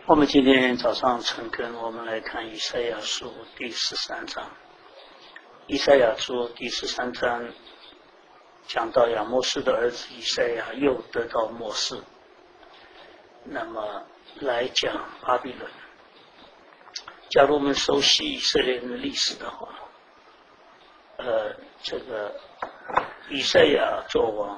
我们今天早上晨更，我们来看以赛亚书第13章。以赛亚书第13章讲到亚摩斯的儿子以赛亚又得到末世，那么来讲巴比伦。假如我们熟悉以色列人的历史的话，这个以赛亚做王，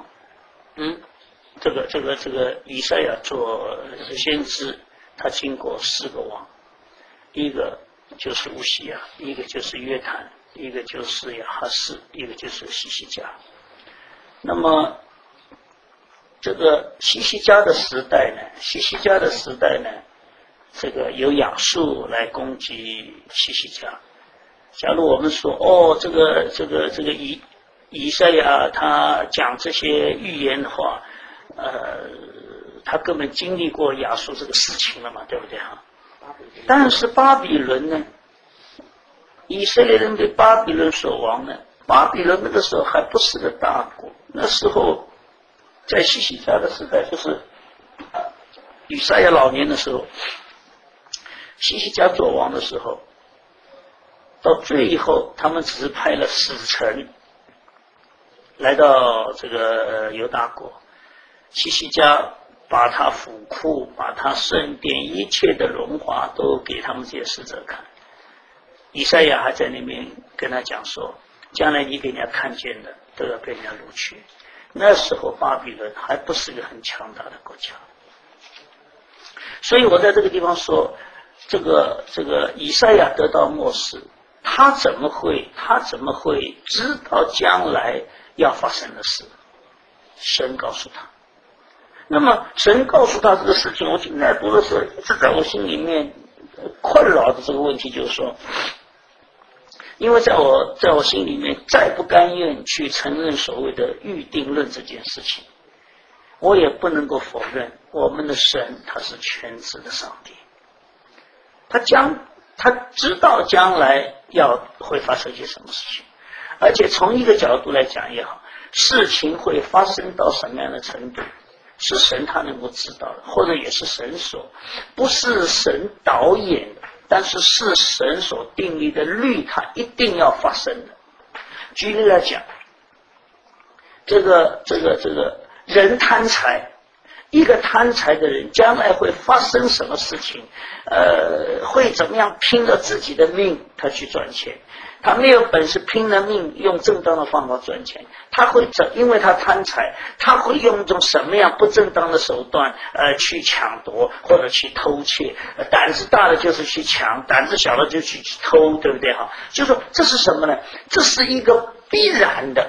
以赛亚做先知，他经过4个王，一个就是乌西亚，一个就是约坦，一个就是亚哈斯，一个就是西西家。那么这个西西家的时代呢，这个由亚述来攻击西西家。假如我们说这个以赛亚他讲这些预言的话，他根本经历过亚述这个事情了嘛，对不对哈？但是巴比伦呢，以色列人被巴比伦所亡呢，巴比伦那个时候还不是个大国，那时候在西西家的时代，就是以赛亚老年的时候，西西家做王的时候，到最后他们只是派了使臣来到这个犹大国，西西家把他府库，把他圣殿一切的荣华都给他们这些使者看。以赛亚还在那边跟他讲说，将来你给人家看见的都要被人家掳去。那时候巴比伦还不是个很强大的国家。所以我在这个地方说，这个以赛亚得到末世，他怎么会知道将来要发生的事？神告诉他。那么神告诉他这个事情，我现在读的时候一直在我心里面困扰的这个问题，就是说，因为在我心里面再不甘愿去承认所谓的预定论这件事情，我也不能够否认我们的神他是全知的上帝，他知道将来会发生些什么事情，而且从一个角度来讲也好，事情会发生到什么样的程度，是神他能够知道的，或者也是神不是神导演的，但是是神所定立的律，它一定要发生的。举例来讲，这个人贪财，一个贪财的人将来会发生什么事情，会怎么样拼了自己的命他去赚钱，他没有本事拼了命用正当的方法赚钱，因为他贪财，他会用一种什么样不正当的手段去抢夺或者去偷窃，胆子大的就是去抢，胆子小的就去偷，对不对哈？就说这是什么呢？这是一个必然的。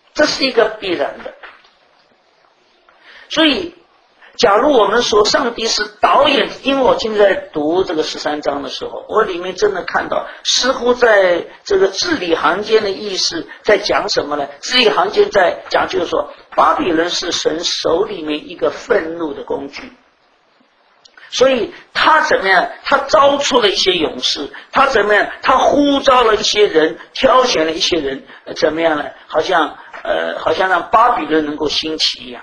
所以假如我们说上帝是导演，因为我今天在读这个13章的时候，我里面真的看到似乎在这个字里行间的意思在讲什么呢？字里行间在讲就是说，巴比伦是神手里面一个愤怒的工具，所以他怎么样？他招出了一些勇士，他怎么样？他呼召了一些人，挑选了一些人，怎么样呢？好像让巴比伦能够兴起一样。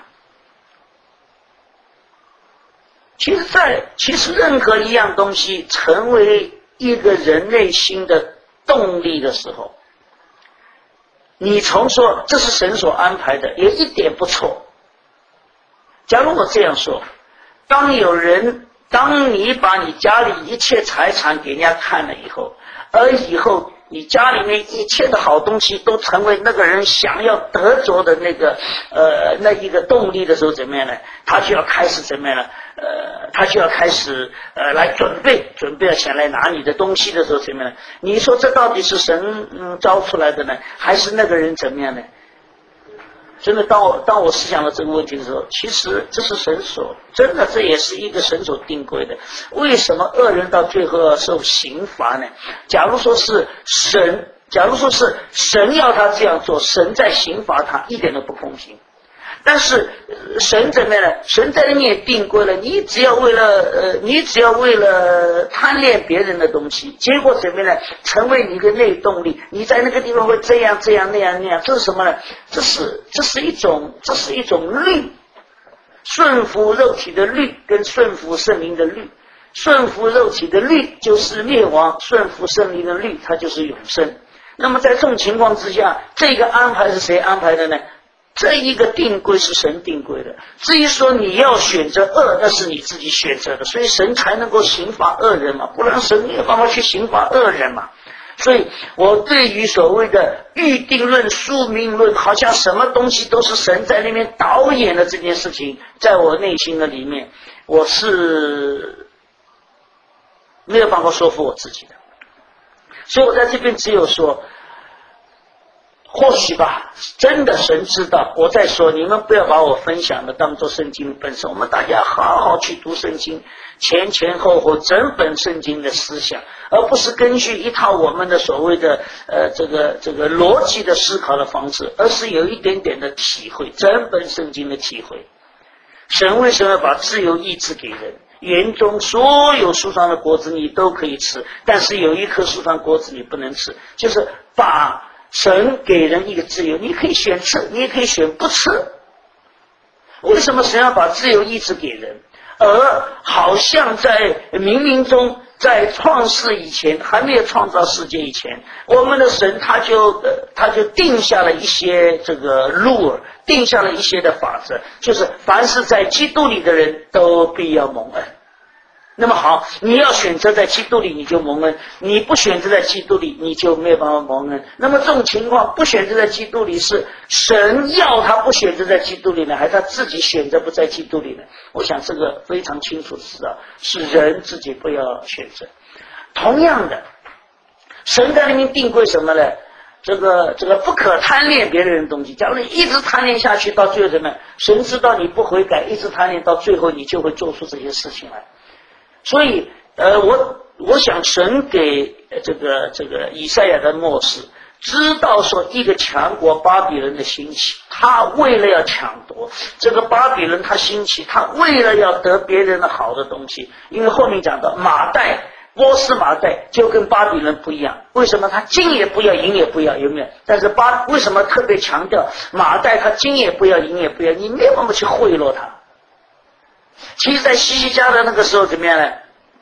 其实任何一样东西成为一个人内心的动力的时候，你从说这是神所安排的，也一点不错。假如我这样说，当你把你家里一切财产给人家看了以后，而以后你家里面一切的好东西都成为那个人想要得着的那一个动力的时候，怎么样呢？他就要开始怎么样呢？他就要开始来准备要前来拿你的东西的时候，怎么样呢？你说这到底是神招出来的呢，还是那个人怎么样呢？真的，当我思想到这个问题的时候，其实这是神所，真的这也是一个神所定规的。为什么恶人到最后要受刑罚呢？假如说是神要他这样做，神在刑罚他，一点都不公平。但是神怎么样呢？神在那边定规了，你只要为了贪恋别人的东西，结果怎么样呢？成为你的内动力，你在那个地方会这样那样，这是什么呢？这是一种律，顺服肉体的律跟顺服圣灵的律。 顺服肉体的律就是灭亡，顺服圣灵的律它就是永生。那么在这种情况之下，这个安排是谁安排的呢？这一个定规是神定规的。至于说你要选择恶，那是你自己选择的，所以神才能够刑罚恶人嘛，不然神没有办法去刑罚恶人嘛。所以我对于所谓的预定论、宿命论，好像什么东西都是神在那边导演的这件事情，在我内心的里面，我是没有办法说服我自己的。所以我在这边只有说，或许吧，真的神知道。我再说，你们不要把我分享的当作圣经本身，我们大家好好去读圣经，前前后后整本圣经的思想，而不是根据一套我们的所谓的这个逻辑的思考的方式，而是有一点点的体会，整本圣经的体会。神为什么要把自由意志给人？园中所有树上的果子你都可以吃，但是有一棵树上果子你不能吃，就是把神给人一个自由，你可以选吃，你也可以选不吃。为什么神要把自由意志给人？而好像在冥冥中，在创世以前，还没有创造世界以前，我们的神他就定下了一些这个路儿，定下了一些的法则，就是凡是在基督里的人都必要蒙恩。那么好，你要选择在基督里，你就蒙恩；你不选择在基督里，你就没有办法蒙恩。那么这种情况，不选择在基督里，是神要他不选择在基督里呢，还是他自己选择不在基督里呢？我想这个非常清楚知道，是人自己不要选择。同样的，神在里面定规什么呢？这个不可贪恋别人的东西。假如你一直贪恋下去，到最后怎么样？神知道你不悔改，一直贪恋，到最后你就会做出这些事情来。所以我想神给这个以赛亚的默示，知道说一个强国巴比伦的兴起，他为了要抢夺这个巴比伦，他兴起，他为了要得别人的好的东西。因为后面讲到马代，波斯马代就跟巴比伦不一样，为什么他金也不要，银也不要，有没有？但是为什么特别强调马代他金也不要，银也不要？你没有办法去贿赂他。其实在西西家的那个时候怎么样呢？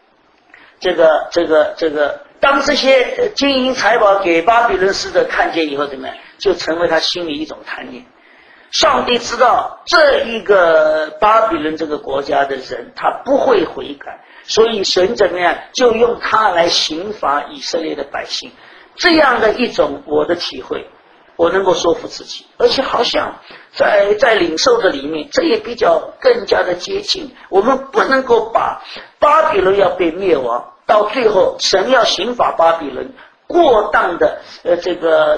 当这些金银财宝给巴比伦使者看见以后怎么样？就成为他心里一种贪念。上帝知道这一个巴比伦这个国家的人他不会悔改，所以神怎么样？就用他来刑罚以色列的百姓。这样的一种我的体会，我能够说服自己，而且好像在领受的里面，这也比较更加的接近。我们不能够把巴比伦要被灭亡，到最后神要刑罚巴比伦过当的这个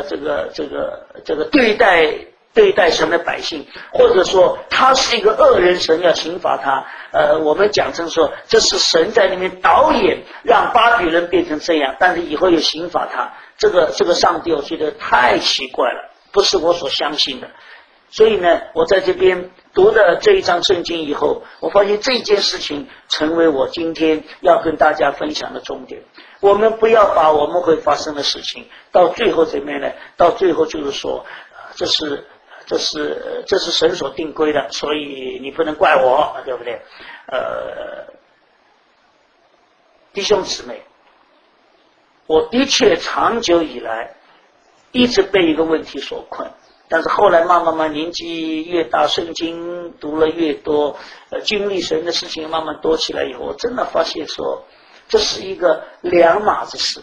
对待神的百姓，或者说他是一个恶人，神要刑罚他。我们讲成说这是神在那边导演，让巴比伦变成这样，但是以后又刑罚他。这个上帝我觉得太奇怪了，不是我所相信的。所以呢，我在这边读了这一章圣经以后，我发现这件事情成为我今天要跟大家分享的重点。我们不要把我们会发生的事情到最后怎么样呢？到最后就是说这是神所定规的，所以你不能怪我，对不对？弟兄姊妹，我的确长久以来一直被一个问题所困，但是后来慢慢年纪越大，圣经读了越多，经历神的事情慢慢多起来以后，我真的发现说这是一个两码子事。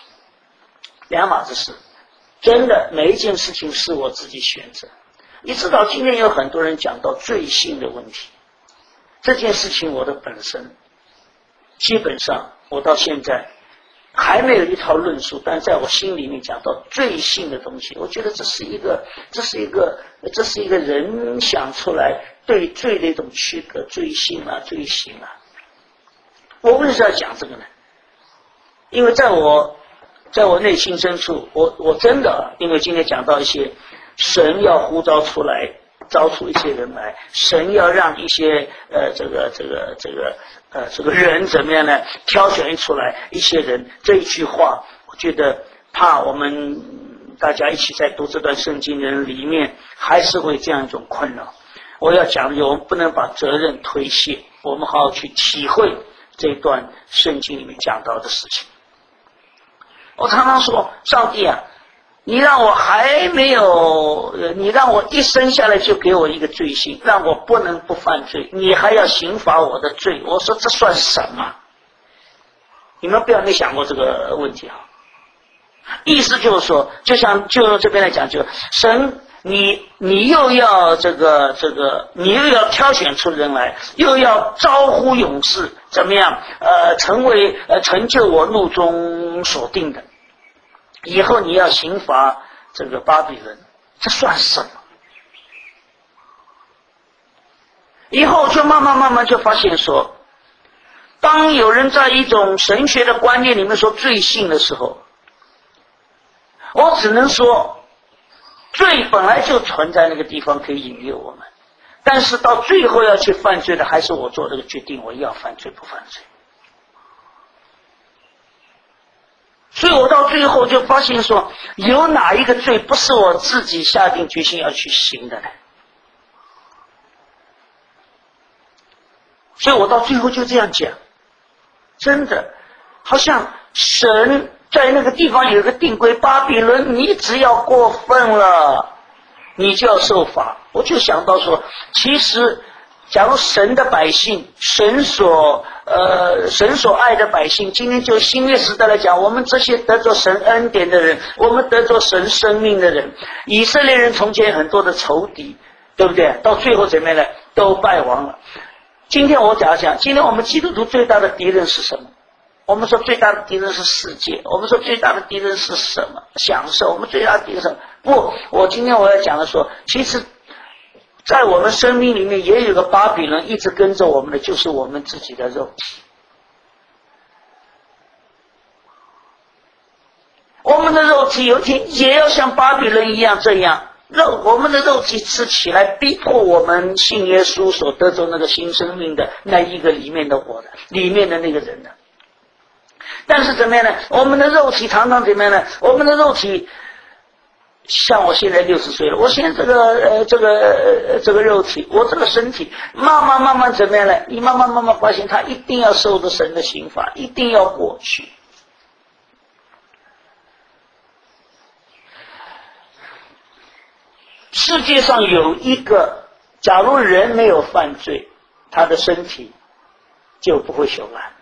真的每一件事情是我自己选择。一直到今天有很多人讲到罪性的问题，这件事情我的本身基本上我到现在还没有一套论述，但在我心里面讲到罪性的东西，我觉得这是一个人想出来对罪的一种区隔，罪性啊罪行啊。我为什么要讲这个呢？因为在我内心深处，我真的因为今天讲到一些神要呼召出来，招出一些人来，神要让一些这个人怎么样呢？挑选出来一些人，这一句话，我觉得怕我们大家一起在读这段圣经的人里面，还是会这样一种困扰。我要讲，我们不能把责任推卸，我们好好去体会这一段圣经里面讲到的事情。我常常说，上帝啊，你让我还没有，你让我一生下来就给我一个罪性，让我不能不犯罪，你还要刑罚我的罪。我说这算什么？你们不要没想过这个问题啊！意思就是说，就这边来讲，就神，你又要你又要挑选出人来，又要招呼勇士，怎么样？成就我怒中所定的。以后你要刑罚这个巴比伦，这算什么？以后就慢慢就发现说，当有人在一种神学的观念里面说罪性的时候，我只能说，罪本来就存在那个地方，可以引诱我们，但是到最后要去犯罪的，还是我做这个决定，我要犯罪不犯罪。所以我到最后就发现说，有哪一个罪不是我自己下定决心要去行的呢？所以我到最后就这样讲，真的好像神在那个地方有一个定规，巴比伦你只要过分了，你就要受罚。我就想到说，其实假如神的百姓，神所爱的百姓，今天就新约时代来讲，我们这些得着神恩典的人，我们得着神生命的人，以色列人从前很多的仇敌，对不对？到最后怎么样呢？都败亡了。今天我讲，今天我们基督徒最大的敌人是什么？我们说最大的敌人是世界，我们说最大的敌人是什么？享受。我们最大的敌人是什么？不，今天我要讲的说，其实在我们生命里面也有个巴比伦一直跟着我们的，就是我们自己的肉体。我们的肉体有一天也要像巴比伦一样这样，我们的肉体是起来逼迫我们信耶稣所得着那个新生命的那一个里面的我的，里面的那个人的。但是怎么样呢？我们的肉体常常怎么样呢？我们的肉体像我现在60岁了，我现在这个肉体，我这个身体慢慢怎么样呢？你慢慢发现他一定要受着神的刑罚，一定要过去。世界上有一个，假如人没有犯罪，他的身体就不会朽烂。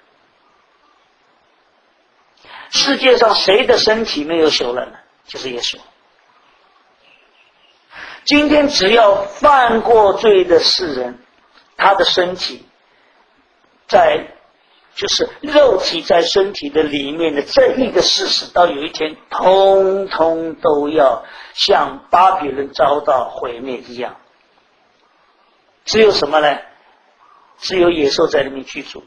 世界上谁的身体没有朽烂呢？就是耶稣。今天只要犯过罪的世人，他的身体就是肉体在身体的里面的这一个事实，到有一天通通都要像巴比伦遭到毁灭一样。只有什么呢？只有野兽在里面居住。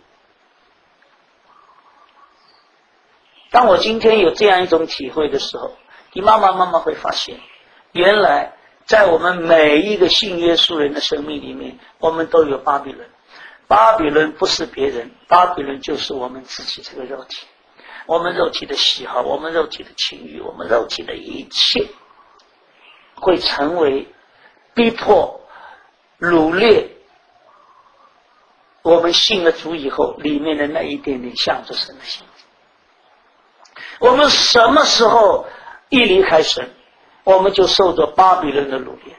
当我今天有这样一种体会的时候，你慢慢会发现，原来在我们每一个信耶稣人的生命里面，我们都有巴比伦。巴比伦不是别人，巴比伦就是我们自己这个肉体，我们肉体的喜好，我们肉体的情欲，我们肉体的一切，会成为逼迫、掳掠我们信了主以后里面的那一点点向着神的心。我们什么时候一离开神，我们就受着巴比伦的掳掠。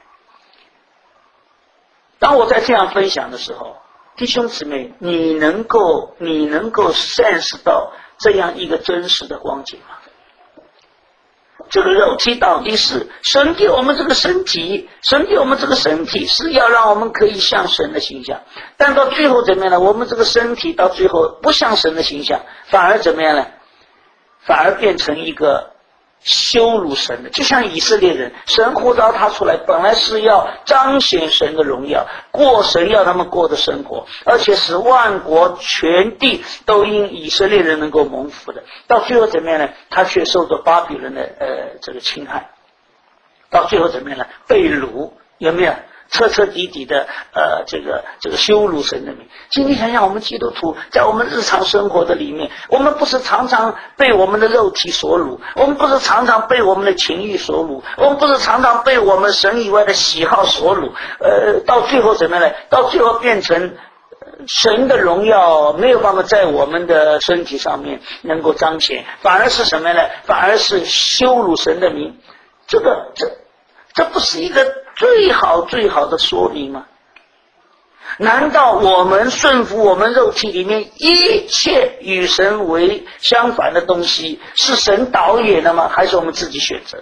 当我在这样分享的时候，弟兄姊妹，你能够sense到这样一个真实的光景吗？这个肉体到底是神给我们这个身体，神给我们这个身体是要让我们可以像神的形象，但到最后怎么样呢？我们这个身体到最后不像神的形象，反而怎么样呢？反而变成一个羞辱神的，就像以色列人，神呼召他出来，本来是要彰显神的荣耀，过神要他们过的生活，而且使万国全地都因以色列人能够蒙福的。到最后怎么样呢？他却受到巴比伦的这个侵害，到最后怎么样呢？被掳，有没有？彻彻底底的这个羞辱神的名。今天想想，我们基督徒在我们日常生活的里面，我们不是常常被我们的肉体所掳，我们不是常常被我们的情欲所掳，我们不是常常被我们神以外的喜好所掳，到最后怎么样呢？到最后变成神的荣耀没有办法在我们的身体上面能够彰显，反而是什么呢？反而是羞辱神的名。这不是一个最好的说明吗？难道我们顺服我们肉体里面一切与神为相反的东西是神导演的吗？还是我们自己选择的？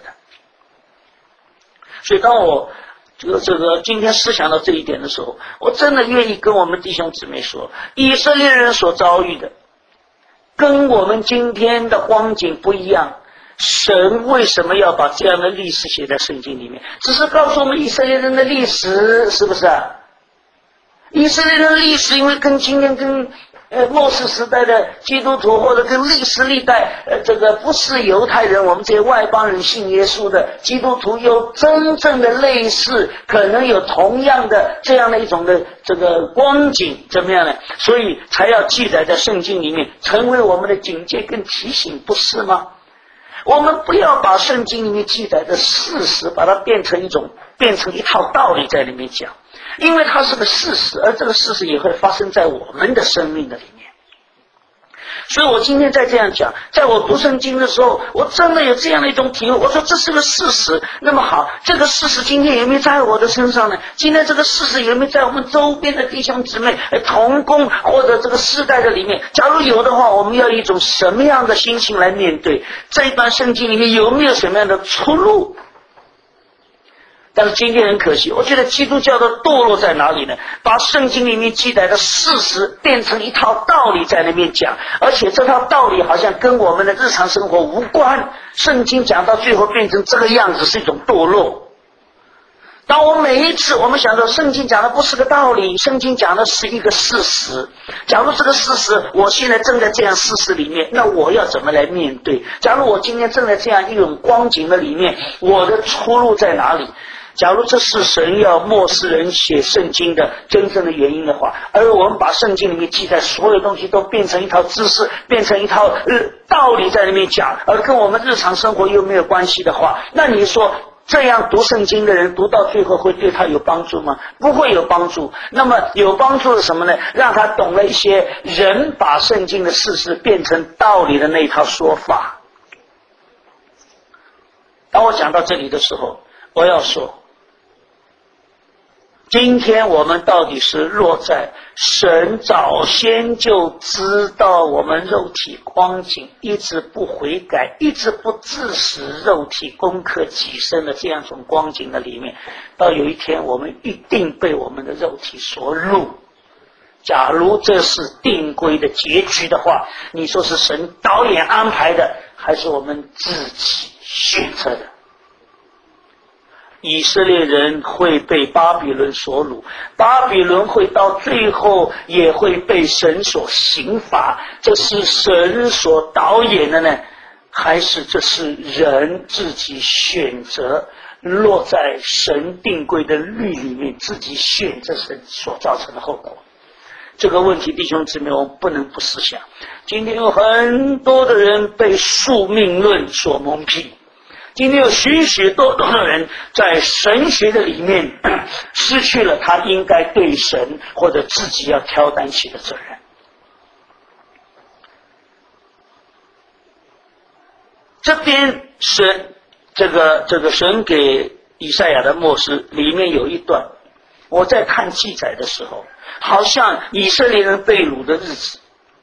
所以当我今天思想到这一点的时候，我真的愿意跟我们弟兄姊妹说，以色列人所遭遇的跟我们今天的光景不一样。神为什么要把这样的历史写在圣经里面？只是告诉我们以色列人的历史，是不是啊？以色列人的历史因为跟今天跟末世时代的基督徒，或者跟历史历代不是犹太人，我们这些外邦人信耶稣的基督徒有真正的类似，可能有同样的这样的一种的光景，怎么样呢？所以才要记载在圣经里面，成为我们的警戒跟提醒，不是吗？我们不要把圣经里面记载的事实把它变成一套道理在里面讲，因为它是个事实，而这个事实也会发生在我们的生命的里面。所以我今天在这样讲，在我读圣经的时候，我真的有这样的一种体会，我说这是个事实。那么好，这个事实今天有没有在我的身上呢？今天这个事实有没有在我们周边的弟兄姊妹同工或者这个世代的里面？假如有的话，我们要以一种什么样的心情来面对这一段圣经里面有没有什么样的出路？但是今天很可惜，我觉得基督教的堕落在哪里呢？把圣经里面记载的事实变成一套道理在那边讲，而且这套道理好像跟我们的日常生活无关。圣经讲到最后变成这个样子，是一种堕落。当我每一次我们想到圣经讲的不是个道理，圣经讲的是一个事实。假如这个事实我现在正在这样事实里面，那我要怎么来面对？假如我今天正在这样一种光景的里面，我的出路在哪里？假如这是神要末世人写圣经的真正的原因的话，而我们把圣经里面记载所有东西都变成一套知识，变成一套道理在里面讲，而跟我们日常生活又没有关系的话，那你说这样读圣经的人读到最后会对他有帮助吗？不会有帮助。那么有帮助的什么呢？让他懂了一些人把圣经的事实变成道理的那一套说法。当我讲到这里的时候，我要说，今天我们到底是落在神早先就知道我们肉体光景，一直不悔改，一直不致使肉体攻克己身的这样一种光景的里面，到有一天我们一定被我们的肉体所入。假如这是定规的结局的话，你说是神导演安排的，还是我们自己选择的？以色列人会被巴比伦所掳，巴比伦会到最后也会被神所刑罚，这是神所导演的呢，还是这是人自己选择落在神定规的律里面，自己选择神所造成的后果？这个问题弟兄姊妹我们不能不思想。今天有很多的人被宿命论所蒙蔽，今天有许许多多的人在神学的里面失去了他应该对神或者自己要挑担起的责任。这边神这个神给以赛亚的末世里面有一段，我在看记载的时候，好像以色列人被掳的日子。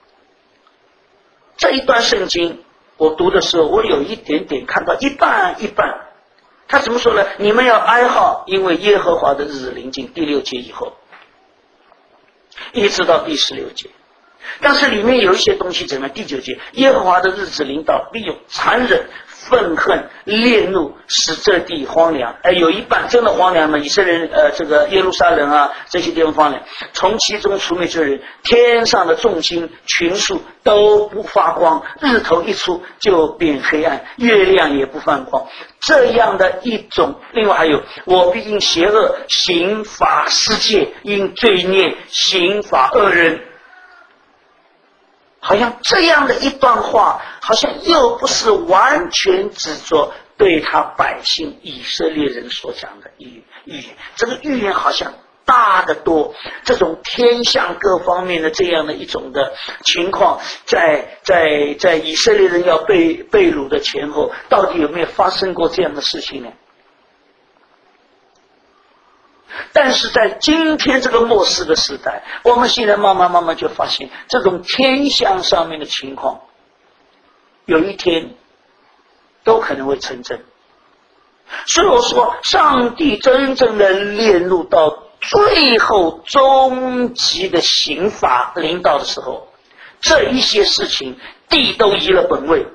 这一段圣经我读的时候，我有一点点看到一半一半。他怎么说呢？你们要哀号，因为耶和华的日子临近，第6节以后一直到第16节。但是里面有一些东西怎么样？第9节，耶和华的日子临到，必有残忍、愤恨、烈怒，使这地荒凉。有一半真的荒凉嘛？以色列人耶路撒冷啊，这些地方荒凉，从其中除灭这人，天上的众星群数都不发光，日头一出就变黑暗，月亮也不放光。这样的一种，另外还有，我必因邪恶刑罚世界，因罪孽刑罚恶人。好像这样的一段话，好像又不是完全指着对他百姓以色列人所讲的预言。这个预言好像大得多。这种天象各方面的这样的一种的情况，在以色列人要被掳的前后，到底有没有发生过这样的事情呢？但是在今天这个末世的时代，我们现在慢慢就发现，这种天象上面的情况，有一天都可能会成真。所以我说，上帝真正的炼入到最后终极的刑罚临到的时候，这一些事情地都移了本位。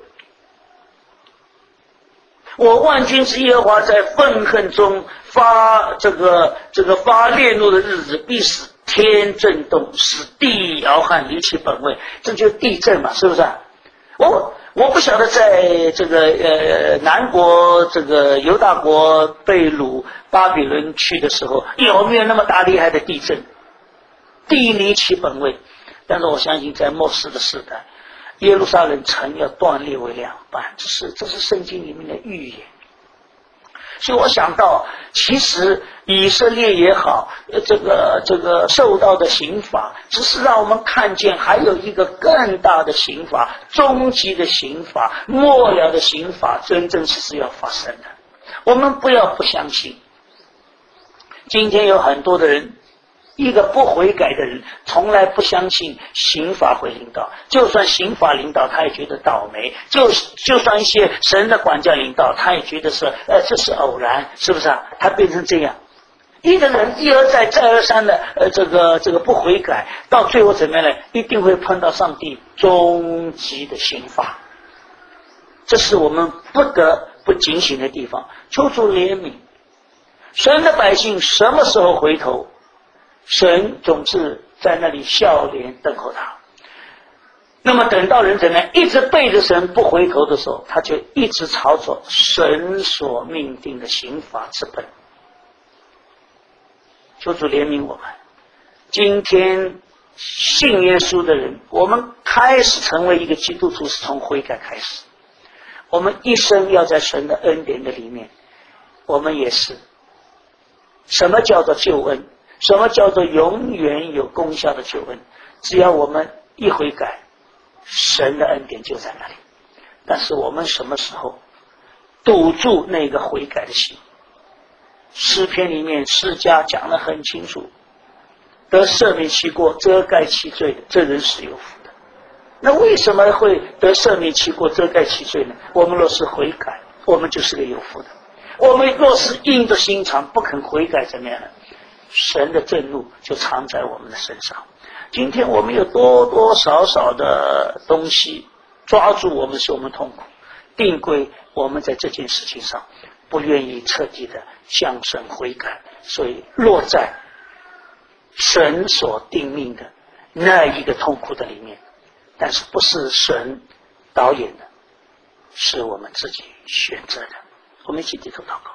我万军之耶和华在愤恨中发烈怒的日子，必使天震动，使地摇撼，离其本位。这就是地震嘛，是不是啊？我不晓得在这个南国这个犹大国被掳巴比伦去的时候，有没有那么大厉害的地震，地离其本位？但是我相信在末世的时代，耶路撒冷城要断裂为两半，这是圣经里面的预言。所以我想到，其实以色列也好，这个受到的刑罚，只是让我们看见还有一个更大的刑罚，终极的刑罚，末了的刑罚，真正是要发生的。我们不要不相信。今天有很多的人，一个不悔改的人，从来不相信刑罚会临到，就算刑罚临到，他也觉得倒霉；就算一些神的管教临到，他也觉得这是偶然，是不是啊？他变成这样，一个人一而再再而三的这个不悔改，到最后怎么样呢？一定会碰到上帝终极的刑罚。这是我们不得不警醒的地方。求主怜悯，神的百姓什么时候回头？神总是在那里笑脸等候他。那么等到人怎么样一直背着神不回头的时候，他就一直朝着神所命定的刑罚之奔。求主怜悯我们。今天信耶稣的人，我们开始成为一个基督徒是从悔改开始。我们一生要在神的恩典的里面，我们也是。什么叫做救恩？什么叫做永远有功效的救恩？只要我们一悔改，神的恩典就在那里。但是我们什么时候堵住那个悔改的心？诗篇里面诗家讲得很清楚，得赦免其过，遮盖其罪的，这人是有福的。那为什么会得赦免其过，遮盖其罪呢？我们若是悔改，我们就是个有福的。我们若是硬着心肠不肯悔改，怎么样呢？神的震怒就藏在我们的身上。今天我们有多多少少的东西抓住我们，使我们痛苦，定规我们在这件事情上不愿意彻底的向神悔改，所以落在神所定命的那一个痛苦的里面。但是不是神导演的，是我们自己选择的。我们一起低头祷告。